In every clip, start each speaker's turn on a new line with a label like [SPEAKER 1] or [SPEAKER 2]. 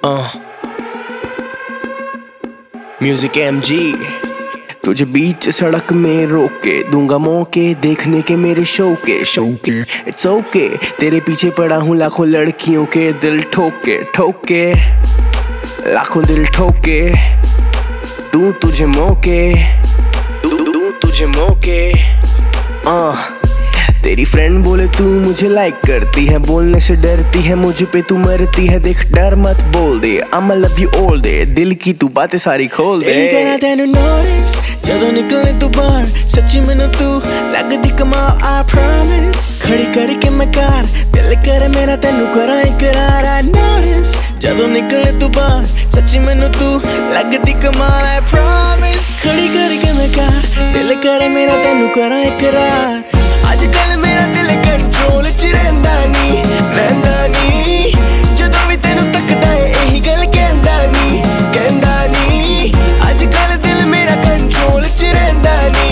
[SPEAKER 1] Music MG तुझे बीच सड़क में रोक के दूंगा मौके देखने के मेरे शौके इट्स ओके तेरे पीछे पड़ा हूँ लाखों लड़कियों के दिल ठोके लाखों दिल ठोके दूं तुझे मौके तेरी फ्रेंड बोले तू मुझे लाइक करती है, बोलने से डरती है, मुझ पे तू मरती है, देख डर मत बोल दे, I'ma love you all day, दिल की तू बातें सारी खोल दे।
[SPEAKER 2] कहना तेनू notice ਜਦੋਂ ਨਿਕਲੇ ਤੂੰ ਬਾਹਰ ਸੱਚੀ ਮੈਨੂੰ ਤੂੰ ਲੱਗਦੀ ਕਮਾਲ I promise ਖੜੀ ਕਰਕੇ ਮੈਂ ਕਾਰ ਦਿਲ ਕਰੇ ਮੇਰਾ ਤੈਨੂੰ ਕਰਾਂ ਇਕਰਾਰ I notice ਜਦੋਂ ਨਿਕਲੇ ਤੂੰ ਬਾਹਰ ਸੱਚੀ ਮੈਨੂੰ ਤੂੰ ਲੱਗਦੀ ਕਮਾਲ I promise ਖੜੀ ਕਰਕੇ ਮੈਂ ਕਾਰ ਦਿਲ ਕਰੇ ਮੇਰਾ ਤੈਨੂੰ ਕਰਾਂ ਇਕਰਾਰ ਅੱਜ ਕੱਲ ਮੇਰਾ ਦਿਲ ਕੰਟਰੋਲ ਚ ਰਹਿੰਦਾ ਨਹੀਂ ਜਦੋਂ ਵੀ ਤੈਨੂੰ ਤੱਕਦਾ ਏ ਇਹੀ ਗੱਲ ਕਹਿੰਦਾ ਨਹੀਂ ਅੱਜ ਕੱਲ ਦਿਲ ਮੇਰਾ ਕੰਟਰੋਲ ਚ ਰਹਿੰਦਾ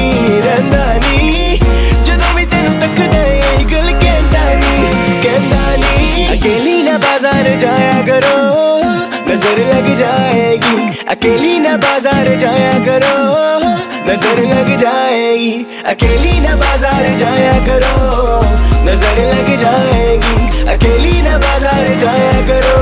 [SPEAKER 2] ਨਹੀਂ ਜਦੋਂ ਵੀ ਤੈਨੂੰ ਤੱਕਦਾ ਏ ਇਹੀ ਗੱਲ ਕਹਿੰਦਾ ਨਹੀਂ ਅਕੇਲੀ ਨਾ ਬਾਜ਼ਾਰ ਜਾਇਆ ਕਰੋ नजर लग जाएगी अकेली ना बाजार जाया करो नजर लग जाएगी अकेली ना बाजार जाया करो नजर लग जाएगी अकेली ना बाजार जाया करो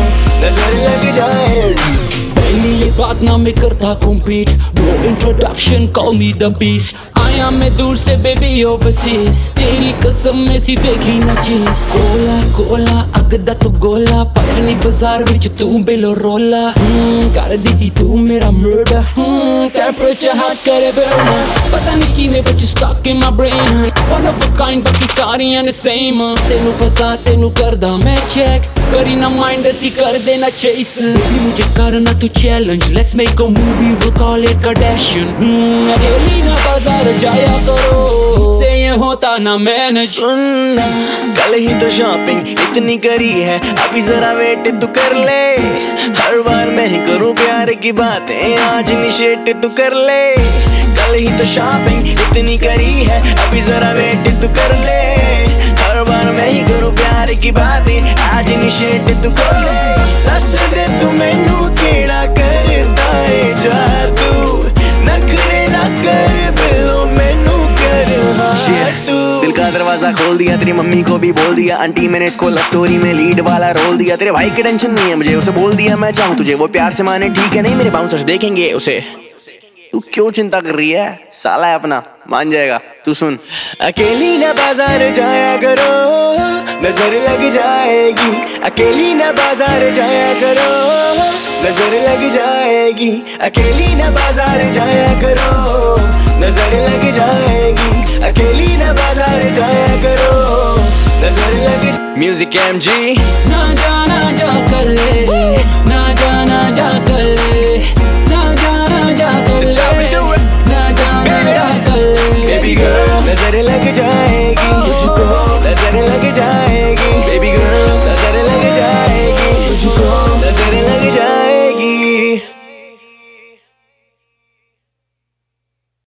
[SPEAKER 2] नजर लग जाएगी
[SPEAKER 3] पहली ये बात ना मैं करता compete no introduction call me the beast आया मैं दूर से बेबी ओवरसीज तेरी कसम में सी देखी ना चीज कोला अगदा तू गोला पहली बाजार विच तू बेलो रोला कर दी तू मेरा murder temperature hot करे burner पता नहीं किवें but you stuck in my brain one of a kind बाकी सारियां the same तेनू पता तेनू करदा मैं check करी ना mind ऐसी कर देना chase baby मुझे करना तू challenge let's make a movie we'll call it Kardashian अकेली ना बाजार जाया करो से ये होता ना मैनेज
[SPEAKER 2] सुन कल ही तो शॉपिंग इतनी करी है अभी जरा वेट तू कर ले हर बार मैं ही करूं प्यार की बातें आज इनिशिएट तू कर ले कल ही तो शॉपिंग इतनी करी है अभी जरा वेट तू कर ले हर बार मैं ही करूं प्यार की बातें आज इनिशिएट तू कर ले दस दे तू मैनू केड़ा करदा है जादू नखरे ना कर बिलो मैनू कर तू
[SPEAKER 1] दिल का दरवाजा खोल दिया, तेरी मम्मी को भी बोल दिया, आंटी मैंने इसको लव स्टोरी में लीड वाला रोल दिया, तेरे भाई की टेंशन नहीं है मुझे, उसे बोल दिया मैं चाहूँ तुझे वो प्यार से माने ठीक है नहीं मेरे बाउंसर्स देखेंगे उसे। तू क्यों चिंता कर रही है, साला है अपना मान जाएगा। तू सुन
[SPEAKER 2] अकेली ना बाजार जाया करो नजर लग जाएगी अकेली ना बाजार जाया करो नजर लग जाएगी अकेली ना बाजार जाया करो नजर लग जाएगी अकेली ना बाजार जाया करो नजर लग
[SPEAKER 1] म्यूजिक MG
[SPEAKER 3] ना जा कर ले